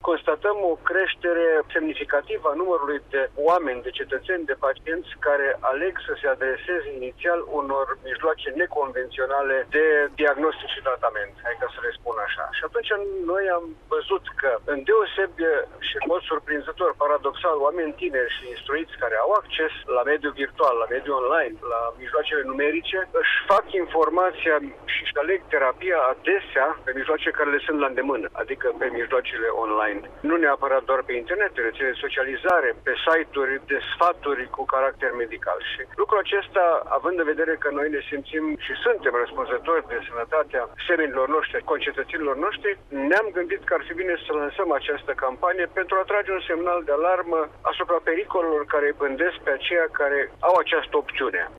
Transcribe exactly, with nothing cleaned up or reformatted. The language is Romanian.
constatăm o creștere semnificativă a numărului de oameni, de cetățeni, de pacienți care aleg să se adreseze inițial unor mijloace neconvenționale de diagnostic și tratament, hai ca să le spun așa. Și atunci noi am văzut că, îndeosebi și în mod surprinzător, paradoxal, oameni tineri și instruiți care au acces la mediul virtual, la mediul online, la mijloacele numerice, își fac informația și își aleg terapia adesea pe mijloace care le sunt la îndemână, adică pe mijloacele online. Nu neapărat doar pe internet, pe rețele de socializare, pe site-uri de sfaturi cu caracter medical. Și lucrul acesta, având în vedere că noi ne simțim și suntem răspunzători de sănătatea semenilor noștri, concetățenilor noștri, ne-am gândit că ar fi bine să lansăm această campanie pentru a trage un semnal de alarmă asupra pericolelor care îi pândesc pe aceia care au această opțiune.